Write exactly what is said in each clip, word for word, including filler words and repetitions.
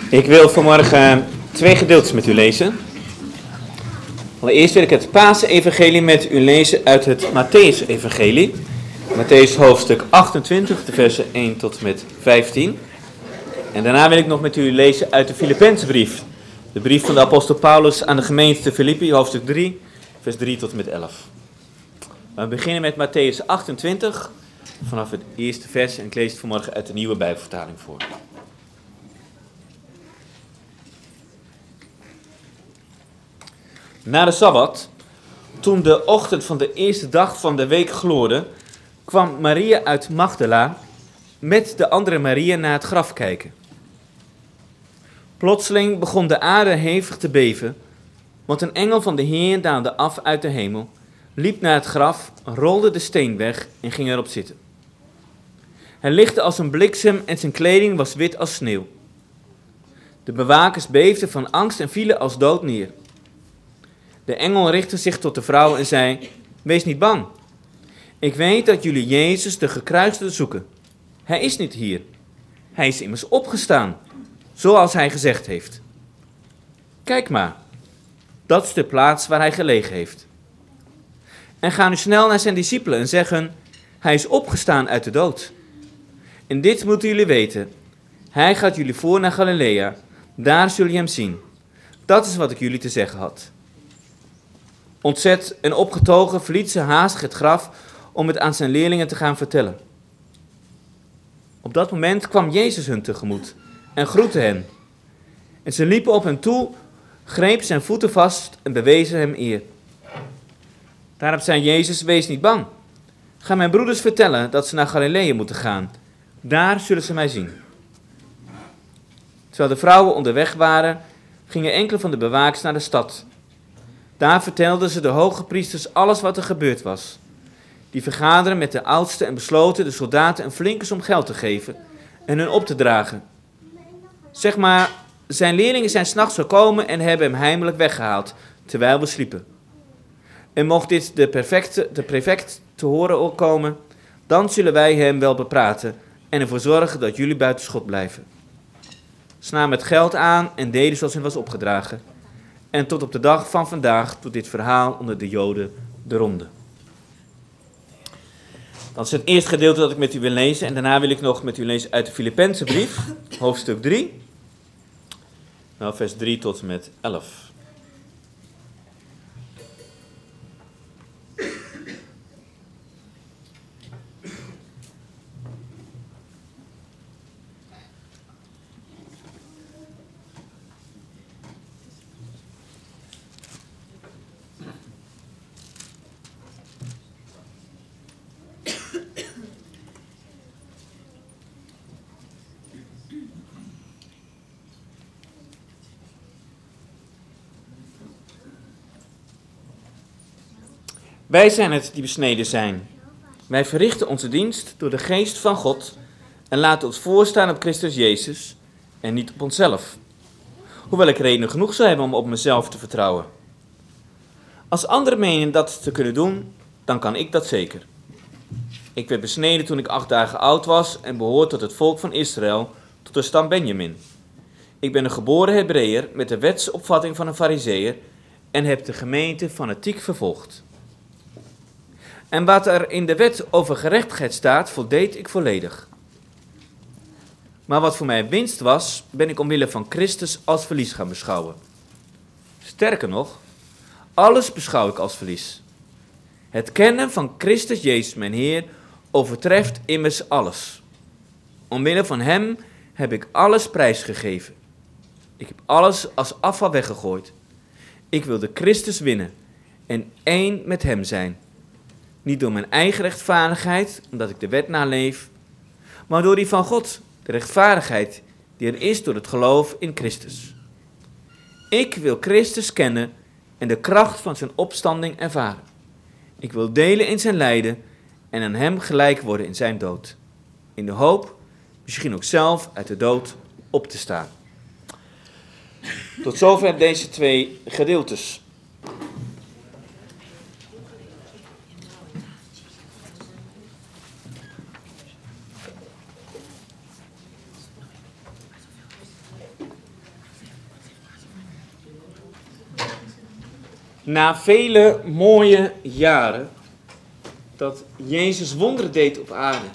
Ik wil vanmorgen twee gedeeltes met u lezen. Allereerst wil ik het Paasevangelie met u lezen uit het Matthäus-evangelie. Matthäus hoofdstuk achtentwintig, de versen één tot en met vijftien. En daarna wil ik nog met u lezen uit de Filippenzenbrief. De brief van de apostel Paulus aan de gemeente te Filippi, hoofdstuk drie, vers drie tot en met elf. We beginnen met Matthäus achtentwintig, vanaf het eerste vers. En ik lees het vanmorgen uit de nieuwe Bijbelvertaling voor. Na de Sabbat, toen de ochtend van de eerste dag van de week gloorde, kwam Maria uit Magdala met de andere Maria naar het graf kijken. Plotseling begon de aarde hevig te beven, want een engel van de Heer daalde af uit de hemel, liep naar het graf, rolde de steen weg en ging erop zitten. Hij lichtte als een bliksem en zijn kleding was wit als sneeuw. De bewakers beefden van angst en vielen als dood neer. De engel richtte zich tot de vrouw en zei: Wees niet bang. Ik weet dat jullie Jezus de gekruisigde zoeken. Hij is niet hier. Hij is immers opgestaan, zoals hij gezegd heeft. Kijk maar, dat is de plaats waar hij gelegen heeft. En ga nu snel naar zijn discipelen en zeg hun: Hij is opgestaan uit de dood. En dit moeten jullie weten. Hij gaat jullie voor naar Galilea. Daar zullen je hem zien. Dat is wat ik jullie te zeggen had. Ontzet en opgetogen verliet ze haastig het graf om het aan zijn leerlingen te gaan vertellen. Op dat moment kwam Jezus hun tegemoet en groette hen. En ze liepen op hem toe, grepen zijn voeten vast en bewezen hem eer. Daarop zei Jezus: Wees niet bang. Ga mijn broeders vertellen dat ze naar Galilea moeten gaan. Daar zullen ze mij zien. Terwijl de vrouwen onderweg waren, gingen enkele van de bewakers naar de stad. Daar vertelden ze de hoge priesters alles wat er gebeurd was. Die vergaderen met de oudsten en besloten de soldaten een flinke som geld te geven en hun op te dragen. Zeg maar, zijn leerlingen zijn 's nachts gekomen en hebben hem heimelijk weggehaald, terwijl we sliepen. En mocht dit de, perfecte, de prefect te horen komen, dan zullen wij hem wel bepraten en ervoor zorgen dat jullie buiten schot blijven. Ze namen het geld aan en deden zoals hen was opgedragen. En tot op de dag van vandaag doet dit verhaal onder de Joden de ronde. Dat is het eerste gedeelte dat ik met u wil lezen. En daarna wil ik nog met u lezen uit de Filippenzenbrief, hoofdstuk drie. Nou, vers drie tot en met elf. Wij zijn het die besneden zijn. Wij verrichten onze dienst door de geest van God en laten ons voorstaan op Christus Jezus en niet op onszelf. Hoewel ik reden genoeg zou hebben om op mezelf te vertrouwen. Als anderen menen dat te kunnen doen, dan kan ik dat zeker. Ik werd besneden toen ik acht dagen oud was en behoor tot het volk van Israël, tot de stam Benjamin. Ik ben een geboren Hebreeër met de wetsopvatting van een Farizeeër en heb de gemeente fanatiek vervolgd. En wat er in de wet over gerechtigheid staat, voldeed ik volledig. Maar wat voor mij winst was, ben ik omwille van Christus als verlies gaan beschouwen. Sterker nog, alles beschouw ik als verlies. Het kennen van Christus Jezus, mijn Heer, overtreft immers alles. Omwille van hem heb ik alles prijsgegeven. Ik heb alles als afval weggegooid. Ik wilde Christus winnen en één met hem zijn. Niet door mijn eigen rechtvaardigheid, omdat ik de wet naleef, maar door die van God, de rechtvaardigheid die er is door het geloof in Christus. Ik wil Christus kennen en de kracht van zijn opstanding ervaren. Ik wil delen in zijn lijden en aan hem gelijk worden in zijn dood. In de hoop, misschien ook zelf uit de dood op te staan. Tot zover deze twee gedeeltes. Na vele mooie jaren dat Jezus wonderen deed op aarde,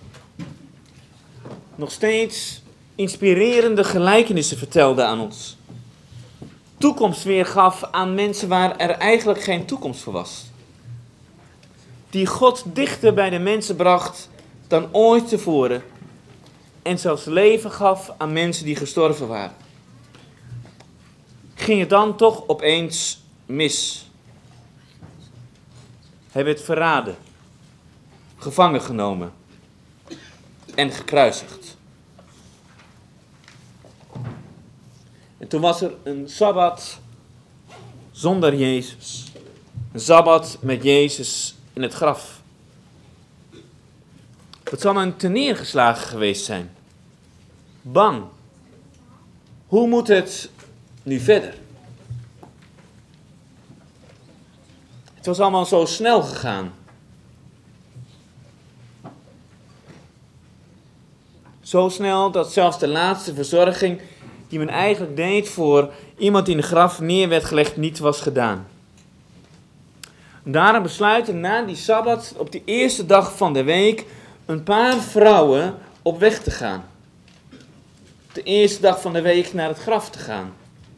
nog steeds inspirerende gelijkenissen vertelde aan ons, toekomst weergaf aan mensen waar er eigenlijk geen toekomst voor was, die God dichter bij de mensen bracht dan ooit tevoren en zelfs leven gaf aan mensen die gestorven waren, ging het dan toch opeens mis. Hij werd verraden, gevangen genomen en gekruisigd. En toen was er een sabbat zonder Jezus. Een sabbat met Jezus in het graf. Het zal een terneergeslagen geweest zijn. Bang. Hoe moet het nu verder? Het was allemaal zo snel gegaan. Zo snel dat zelfs de laatste verzorging die men eigenlijk deed voor iemand die in de graf neer werd gelegd niet was gedaan. Daarom besluiten na die sabbat op de eerste dag van de week een paar vrouwen op weg te gaan. De eerste dag van de week naar het graf te gaan.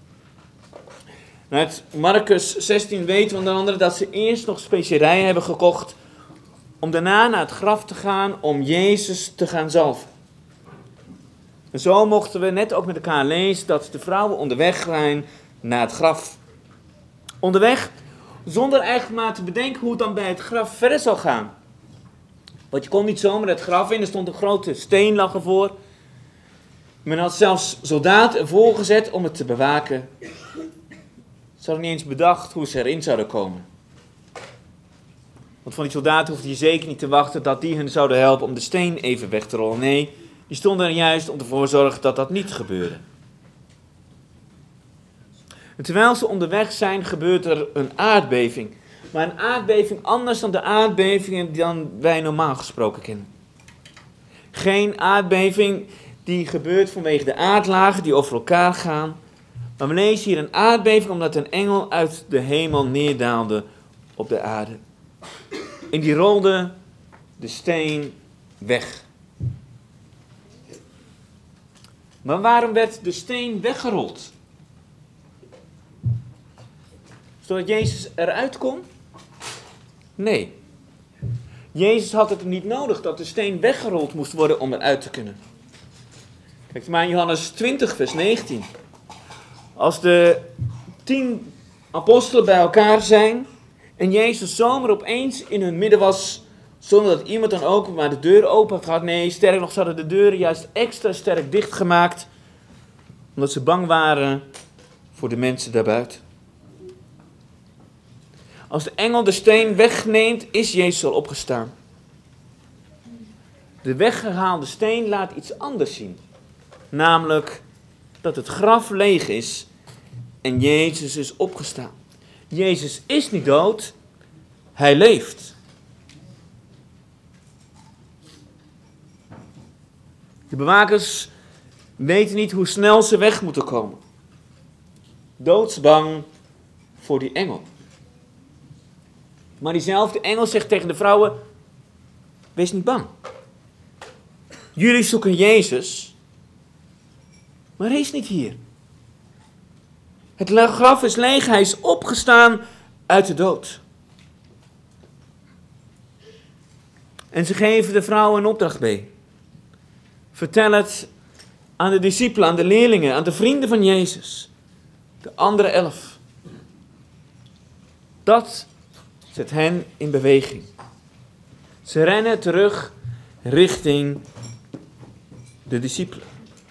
Uit Marcus zestien weten we onder andere dat ze eerst nog specerijen hebben gekocht om daarna naar het graf te gaan om Jezus te gaan zalven. En zo mochten we net ook met elkaar lezen dat de vrouwen onderweg zijn naar het graf. Onderweg, zonder eigenlijk maar te bedenken hoe het dan bij het graf verder zal gaan. Want je kon niet zomaar het graf in, er stond een grote steen lag ervoor. Men had zelfs soldaten ervoor gezet om het te bewaken. Ze hadden niet eens bedacht hoe ze erin zouden komen. Want van die soldaten hoefde je zeker niet te wachten dat die hen zouden helpen om de steen even weg te rollen. Nee, die stonden er juist om ervoor te zorgen dat dat niet gebeurde. En terwijl ze onderweg zijn, gebeurt er een aardbeving. Maar een aardbeving anders dan de aardbevingen die dan wij normaal gesproken kennen. Geen aardbeving die gebeurt vanwege de aardlagen die over elkaar gaan. Maar we lezen hier een aardbeving omdat een engel uit de hemel neerdaalde op de aarde. En die rolde de steen weg. Maar waarom werd de steen weggerold? Zodat Jezus eruit kon? Nee. Jezus had het niet nodig dat de steen weggerold moest worden om eruit te kunnen. Kijk maar in Johannes twintig vers negentien. Als de tien apostelen bij elkaar zijn en Jezus zomaar opeens in hun midden was, zonder dat iemand dan ook maar de deur open had gehad. Nee, sterk nog, ze hadden de deuren juist extra sterk dichtgemaakt, omdat ze bang waren voor de mensen daarbuiten. Als de engel de steen wegneemt, is Jezus al opgestaan. De weggehaalde steen laat iets anders zien. Namelijk dat het graf leeg is en Jezus is opgestaan. Jezus is niet dood, hij leeft. De bewakers weten niet hoe snel ze weg moeten komen. Doodsbang voor die engel. Maar diezelfde engel zegt tegen de vrouwen: wees niet bang. Jullie zoeken Jezus, maar hij is niet hier. Het graf is leeg, hij is opgestaan uit de dood. En ze geven de vrouwen een opdracht mee. Vertel het aan de discipelen, aan de leerlingen, aan de vrienden van Jezus. De andere elf. Dat zet hen in beweging. Ze rennen terug richting de discipelen.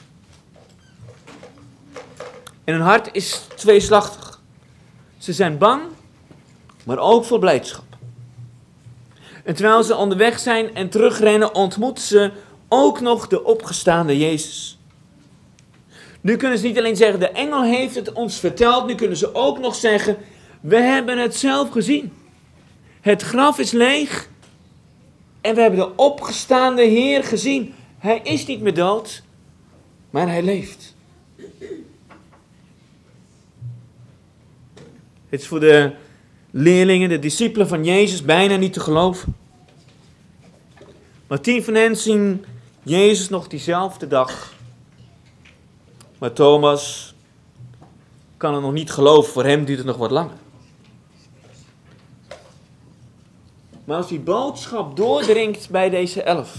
En hun hart is tweeslachtig. Ze zijn bang, maar ook vol blijdschap. En terwijl ze onderweg zijn en terugrennen, ontmoeten ze ook nog de opgestaande Jezus. Nu kunnen ze niet alleen zeggen, de engel heeft het ons verteld. Nu kunnen ze ook nog zeggen, we hebben het zelf gezien. Het graf is leeg en we hebben de opgestaande Heer gezien. Hij is niet meer dood, maar hij leeft. Het is voor de leerlingen, de discipelen van Jezus, bijna niet te geloven. Maar tien van hen zien Jezus nog diezelfde dag. Maar Thomas kan het nog niet geloven, voor hem duurt het nog wat langer. Maar als die boodschap doordringt bij deze elf,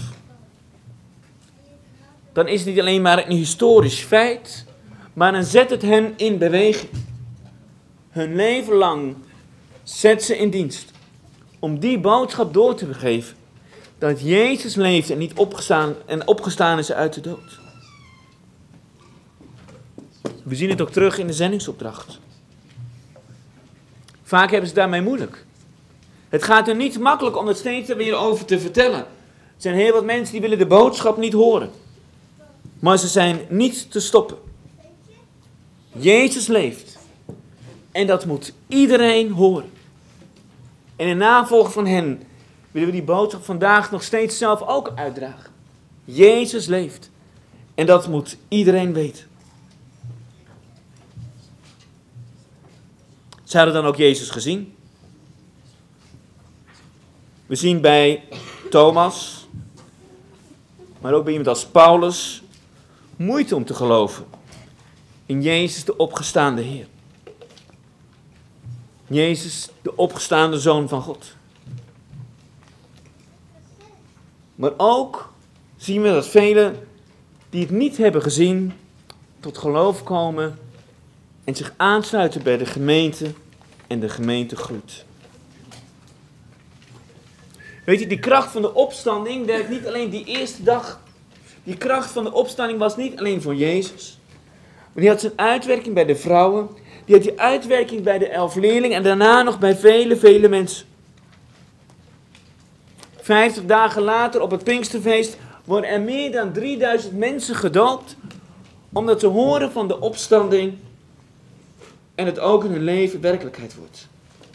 dan is het niet alleen maar een historisch feit, maar dan zet het hen in beweging. Hun leven lang zet ze in dienst om die boodschap door te geven. Dat Jezus leeft en niet opgestaan, en opgestaan is uit de dood. We zien het ook terug in de zendingsopdracht. Vaak hebben ze daarmee moeilijk. Het gaat er niet makkelijk om het steeds weer over te vertellen. Er zijn heel wat mensen die willen de boodschap niet horen. Maar ze zijn niet te stoppen. Jezus leeft. En dat moet iedereen horen. En in navolging van hen willen we die boodschap vandaag nog steeds zelf ook uitdragen. Jezus leeft. En dat moet iedereen weten. Ze hadden dan ook Jezus gezien. We zien bij Thomas, maar ook bij iemand als Paulus, moeite om te geloven in Jezus, de opgestaande Heer. Jezus, de opgestaande Zoon van God. Maar ook zien we dat velen die het niet hebben gezien, tot geloof komen en zich aansluiten bij de gemeente en de gemeente groeit. Weet je, die kracht van de opstanding werkt niet alleen die eerste dag. Die kracht van de opstanding was niet alleen voor Jezus. Maar die had zijn uitwerking bij de vrouwen. Die had die uitwerking bij de elf leerlingen en daarna nog bij vele, vele mensen. Vijftig dagen later op het Pinksterfeest worden er meer dan drieduizend mensen gedoopt. Omdat ze horen van de opstanding en het ook in hun leven werkelijkheid wordt.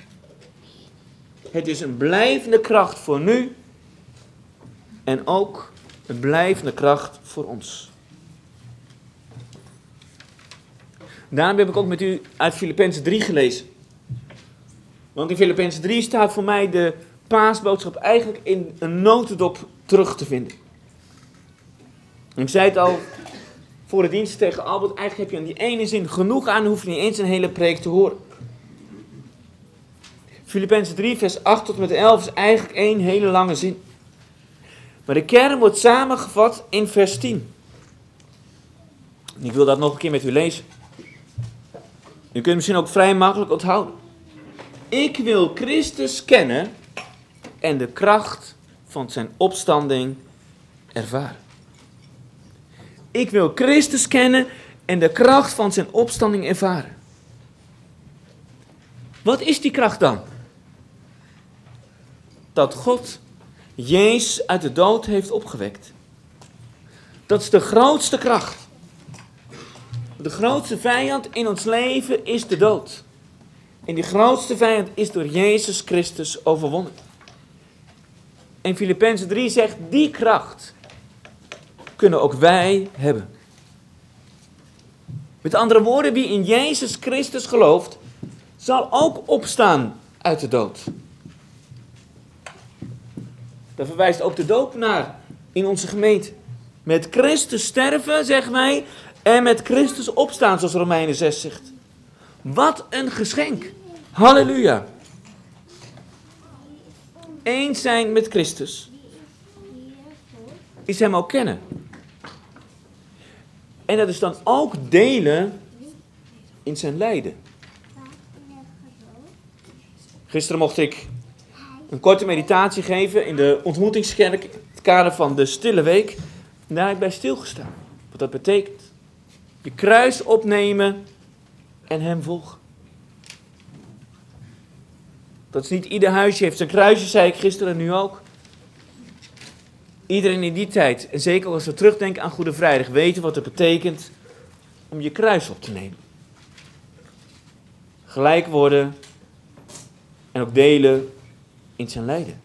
Het is een blijvende kracht voor nu en ook een blijvende kracht voor ons. Daarom heb ik ook met u uit Filippenzen drie gelezen. Want in Filippenzen drie staat voor mij de paasboodschap eigenlijk in een notendop terug te vinden. En ik zei het al voor de dienst tegen Albert, eigenlijk heb je aan die ene zin genoeg aan, hoef je niet eens een hele preek te horen. Filippenzen drie vers acht tot en met elf is eigenlijk één hele lange zin. Maar de kern wordt samengevat in vers tien. En ik wil dat nog een keer met u lezen. U kunt het misschien ook vrij makkelijk onthouden. Ik wil Christus kennen en de kracht van zijn opstanding ervaren. Ik wil Christus kennen en de kracht van zijn opstanding ervaren. Wat is die kracht dan? Dat God Jezus uit de dood heeft opgewekt. Dat is de grootste kracht. De grootste vijand in ons leven is de dood. En die grootste vijand is door Jezus Christus overwonnen. En Filippenzen drie zegt, die kracht kunnen ook wij hebben. Met andere woorden, wie in Jezus Christus gelooft, zal ook opstaan uit de dood. Daar verwijst ook de doop naar in onze gemeente. Met Christus sterven, zeggen wij, en met Christus opstaan, zoals Romeinen zes zegt. Wat een geschenk. Halleluja. Eens zijn met Christus is hem ook kennen. En dat is dan ook delen in zijn lijden. Gisteren mocht ik een korte meditatie geven in de ontmoetingskerk, in het kader van de Stille Week. En daar heb ik bij stilgestaan. Wat dat betekent. Je kruis opnemen en hem volgen. Dat is niet ieder huisje heeft zijn kruisje, zei ik gisteren en nu ook. Iedereen in die tijd, en zeker als we terugdenken aan Goede Vrijdag, weten wat het betekent om je kruis op te nemen. Gelijk worden en ook delen in zijn lijden.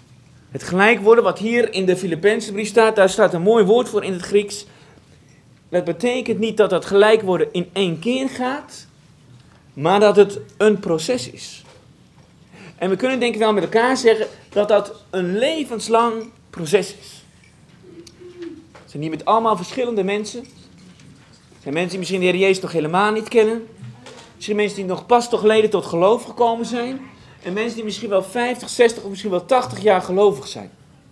Het gelijk worden wat hier in de Filippenzenbrief staat, daar staat een mooi woord voor in het Grieks. dat betekent niet dat dat gelijk worden in één keer gaat, maar dat het een proces is. En we kunnen denk ik wel met elkaar zeggen dat dat een levenslang proces is. Het zijn hier met allemaal verschillende mensen. Het zijn mensen die misschien de Heer Jezus nog helemaal niet kennen. Misschien mensen die nog pas toch geleden tot geloof gekomen zijn. En mensen die misschien wel vijftig, zestig of misschien wel tachtig jaar gelovig zijn.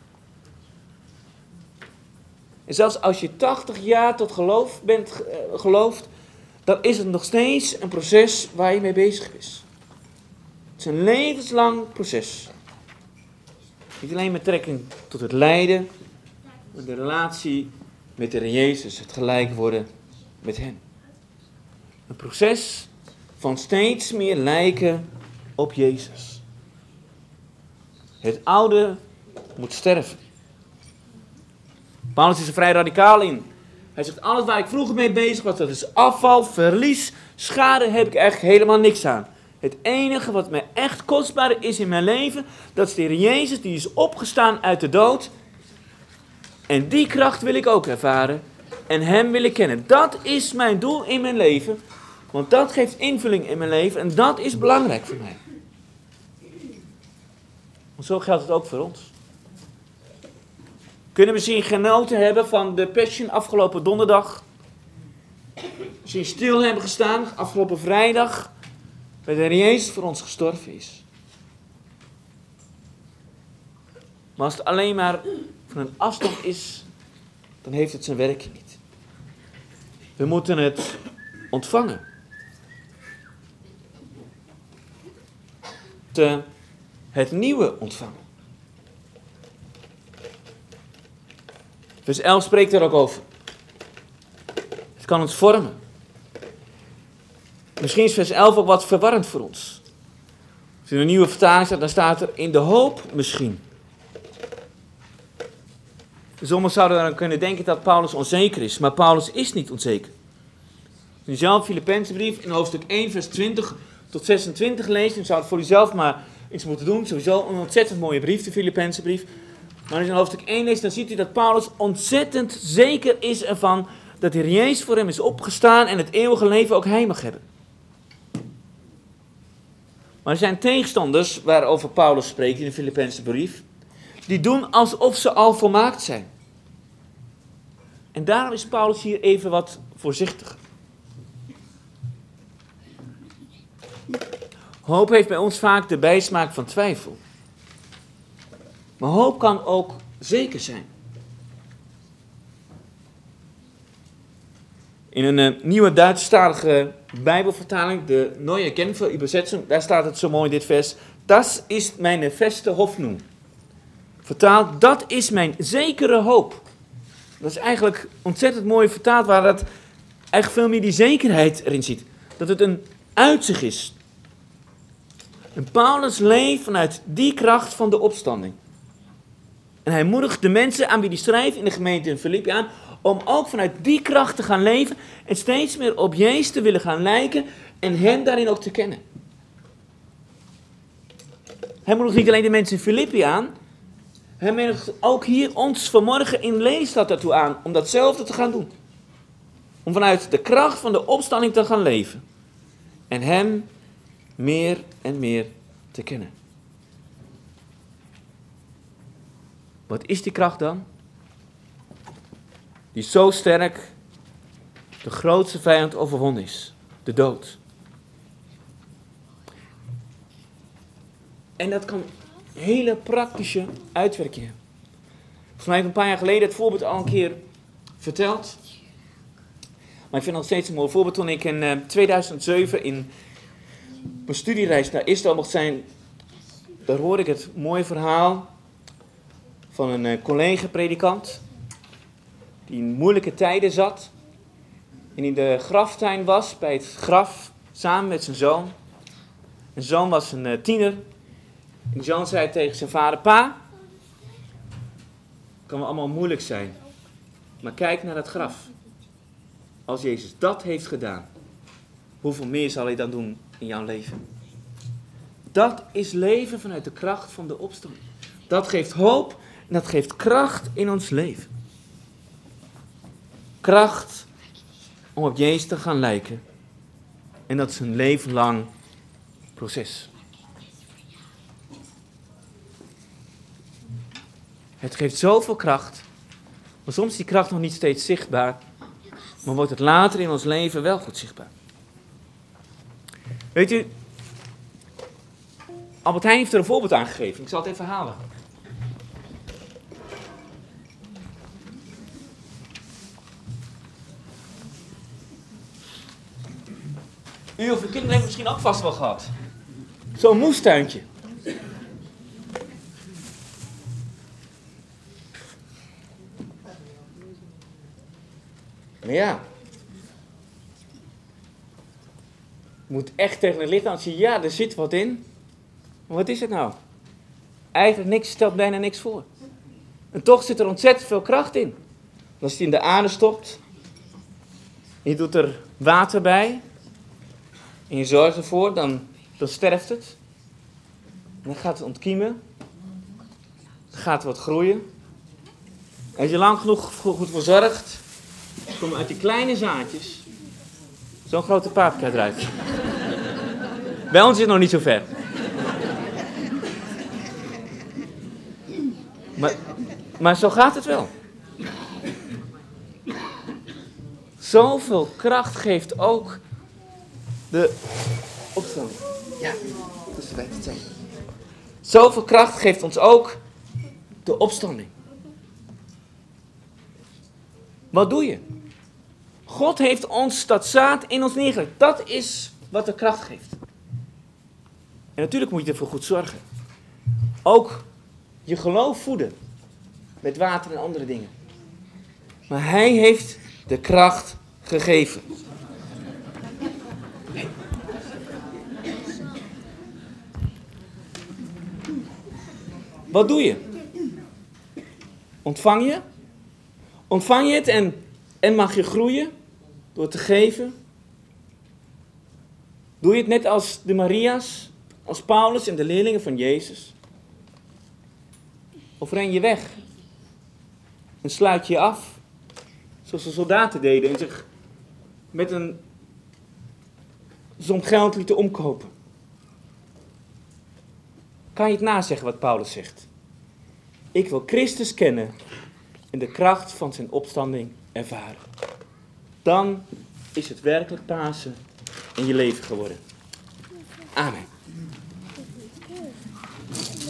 En zelfs als je tachtig jaar tot geloof bent uh, geloofd, dan is het nog steeds een proces waar je mee bezig is. Het is een levenslang proces. Niet alleen met trekking tot het lijden, maar de relatie met de Heer Jezus, het gelijk worden met hem. Een proces van steeds meer lijken op Jezus. Het oude moet sterven. Paulus is er vrij radicaal in. Hij zegt, alles waar ik vroeger mee bezig was, dat is afval, verlies, schade, heb ik eigenlijk helemaal niks aan. Het enige wat mij echt kostbaar is in mijn leven, dat is de Heer Jezus, die is opgestaan uit de dood. En die kracht wil ik ook ervaren. En hem wil ik kennen. Dat is mijn doel in mijn leven. Want dat geeft invulling in mijn leven. En dat is belangrijk voor mij. Want zo geldt het ook voor ons. Kunnen we misschien genoten hebben van de Passion afgelopen donderdag. Misschien stil hebben gestaan afgelopen vrijdag. Bij de Heer Jezus voor ons gestorven is. Maar als het alleen maar van een afstand is, dan heeft het zijn werk niet. We moeten het ontvangen. Te, het nieuwe ontvangen. Vers elf spreekt daar ook over. Het kan ons vormen. Misschien is vers elf ook wat verwarrend voor ons. Als in een nieuwe vertaling staat, dan staat er in de hoop misschien. Sommigen zouden dan kunnen denken dat Paulus onzeker is, maar Paulus is niet onzeker. Als je zelf Filippenzen brief in hoofdstuk één, vers twintig tot zesentwintig leest, dan zou het voor jezelf maar iets moeten doen. Sowieso een ontzettend mooie brief, de Filippenzen brief. Maar als je in hoofdstuk één leest, dan ziet u dat Paulus ontzettend zeker is ervan dat de Heer Jezus voor hem is opgestaan en het eeuwige leven ook hij mag hebben. Maar er zijn tegenstanders waarover Paulus spreekt in de Filippenzen brief, die doen alsof ze al volmaakt zijn. En daarom is Paulus hier even wat voorzichtiger. Hoop heeft bij ons vaak de bijsmaak van twijfel. Maar hoop kan ook zeker zijn. In een uh, nieuwe Duitsstalige Bijbelvertaling, de Neue Genfer Übersetzung, daar staat het zo mooi in dit vers. Das ist meine feste Hoffnung. Vertaald, dat is mijn zekere hoop. Dat is eigenlijk ontzettend mooi vertaald, waar dat eigenlijk veel meer die zekerheid erin ziet. Dat het een uitzicht is. En Paulus leeft vanuit die kracht van de opstanding. En hij moedigt de mensen aan wie hij schrijft in de gemeente in Filippi aan, om ook vanuit die kracht te gaan leven en steeds meer op Jezus te willen gaan lijken en hem daarin ook te kennen. Hij moedigt niet alleen de mensen in Filippi aan, hij moedigt ook hier ons vanmorgen in Lelystad daartoe aan om datzelfde te gaan doen. Om vanuit de kracht van de opstanding te gaan leven en hem meer en meer te kennen. Wat is die kracht dan? Die zo sterk de grootste vijand overwonnen is. De dood. En dat kan hele praktische uitwerkingen hebben. Volgens mij heb ik een paar jaar geleden het voorbeeld al een keer verteld. Maar ik vind het nog steeds een mooi voorbeeld. Toen ik in uh, tweeduizend zeven in mijn studiereis naar Israël mocht zijn, daar hoorde ik het mooie verhaal van een uh, collega-predikant die in moeilijke tijden zat en in de graftuin was bij het graf samen met zijn zoon. Zijn zoon was een uh, tiener en de zoon zei tegen zijn vader: "Pa, het kan wel allemaal moeilijk zijn, maar kijk naar het graf. Als Jezus dat heeft gedaan, hoeveel meer zal hij dan doen in jouw leven?" Dat is leven vanuit de kracht van de opstanding. Dat geeft hoop en dat geeft kracht in ons leven. Kracht om op Jezus te gaan lijken. En dat is een leven lang proces. Het geeft zoveel kracht, maar soms is die kracht nog niet steeds zichtbaar, maar wordt het later in ons leven wel goed zichtbaar. Weet u, Albert Heijn heeft er een voorbeeld aan gegeven. Ik zal het even halen. U of uw kinderen hebben misschien ook vast wel gehad. Zo'n moestuintje. Maar ja. Je moet echt tegen het licht aan zien. Ja, er zit wat in. Maar wat is het nou? Eigenlijk niks, stelt bijna niks voor. En toch zit er ontzettend veel kracht in. Als je het in de aarde stopt. En je doet er water bij. En je zorgt ervoor, dan, dan sterft het. En dan gaat het ontkiemen. Dan gaat het wat groeien. En als je lang genoeg goed voor zorgt, komen uit die kleine zaadjes zo'n grote paprika eruit. Bij ons is het nog niet zo ver. Maar, maar zo gaat het wel. Zoveel kracht geeft ook de opstanding. Ja, dat is bij het zeggen. Zoveel kracht geeft ons ook de opstanding. Wat doe je? God heeft ons dat zaad in ons neergelegd. Dat is wat de kracht geeft. En natuurlijk moet je ervoor goed zorgen. Ook je geloof voeden. Met water en andere dingen. Maar hij heeft de kracht gegeven. Wat doe je? Ontvang je? Ontvang je het en, en mag je groeien door te geven? Doe je het net als de Maria's, als Paulus en de leerlingen van Jezus? Of ren je weg en sluit je je af, zoals de soldaten deden en zich met een som geld lieten omkopen? Kan je het nazeggen wat Paulus zegt? Ik wil Christus kennen en de kracht van zijn opstanding ervaren. Dan is het werkelijk Pasen in je leven geworden. Amen.